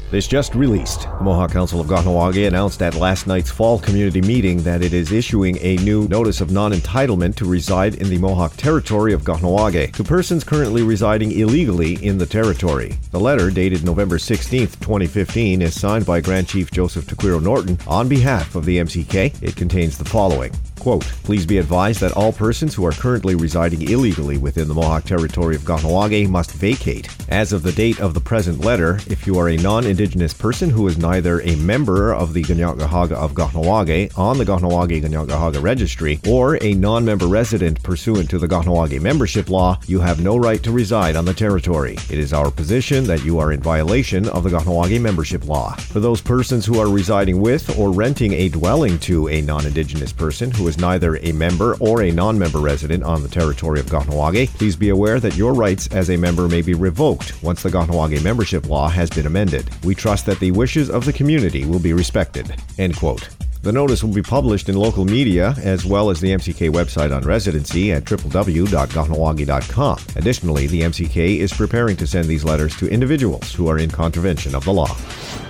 This just released. The Mohawk Council of Kahnawake announced at last night's fall community meeting that it is issuing a new notice of non-entitlement to reside in the Mohawk territory of Kahnawake to persons currently residing illegally in the territory. The letter, dated November 16, 2015, is signed by Grand Chief Joseph Tequiro Norton on behalf of the MCK. It contains the following. Quote, please be advised that all persons who are currently residing illegally within the Mohawk territory of Kahnawake must vacate. As of the date of the present letter, if you are a non-Indigenous person who is neither a member of the Kanien'kehá:ka of Kahnawake on the Kahnawake Kanien'kehá:ka Registry or a non-member resident pursuant to the Kahnawake membership law, you have no right to reside on the territory. It is our position that you are in violation of the Kahnawake membership law. For those persons who are residing with or renting a dwelling to a non-Indigenous person who is neither a member or a non-member resident on the territory of Kahnawake, please be aware that your rights as a member may be revoked once the Kahnawake membership law has been amended. We trust that the wishes of the community will be respected. End quote. The notice will be published in local media as well as the MCK website on residency at www.kahnawake.com. Additionally, the MCK is preparing to send these letters to individuals who are in contravention of the law.